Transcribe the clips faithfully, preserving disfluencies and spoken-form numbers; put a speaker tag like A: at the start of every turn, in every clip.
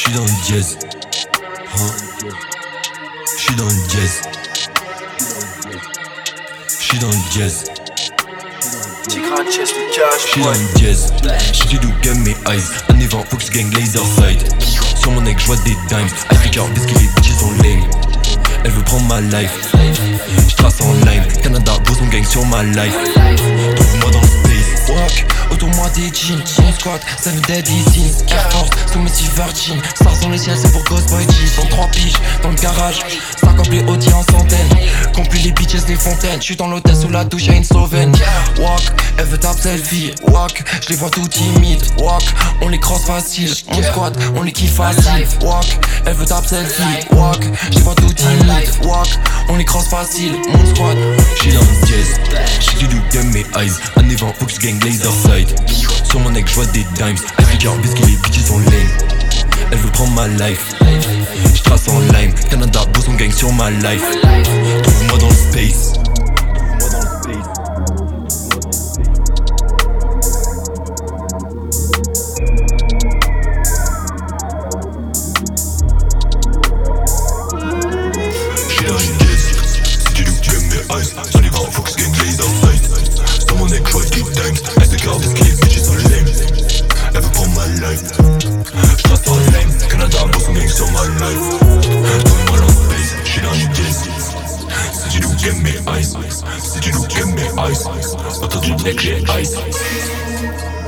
A: J'suis dans le jazz, hein. J'suis dans le jazz. J'suis dans le jazz. J'suis dans le jazz. J'suis du game mes eyes. Un event Fox Gang laser sight. Sur mon neck j'vois des dimes. Africa biscuit les bitches sont lame. Elle veut prendre ma life. J'trace en lime. Canada boson gang sur ma life. Trouve-moi dans le space. Walk, autour-moi des jeans. On squat, seven deadly sins. Air Force, sous mes six virgin. Stars dans les ciels, c'est pour Ghost Boy G. Dans trois piges, dans le garage. cinquante les Audi en centaines. Complis les bitches des fontaines. J'suis dans l'hôtel sous la douche, y'a une Slovène. Walk, elle veut tape selfie. Walk, j'les vois tout timide. Walk, on les crosse facile. On squat, on les kiffe facile. Walk, elle veut tape selfie. Walk, j'les vois tout timide. Walk, on les crosse facile. Mon squat, j'suis dans le jazz. J'suis du game mes eyes. Un event Fox Gang laser sight. Sur mon neck j'vois des dimes. Africa biscuit les bitches sont lame. Elle veut prendre ma life. J'trace en lime. Canada boson gang sur ma life. Trouve-moi dans le space. Trouve-moi dans le space. J'suis dans le jazz. Si tu look, tu aimes mes eyes. Sur les grands Fox Gang laser sight. Sur mon neck j'vois des dimes. Africa biscuit les bitches sont lame. Elle veut prendre ma life. J'trace en lime. Canada boson gang sur ma life. Trouve-moi dans le space. J'suis dans le jazz. Si tu look, aime mes eyes. Si tu look, aime mes eyes. Autour du neck j'ai ice.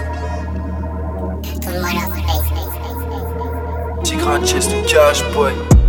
B: Tigran Chest, Cash Boy.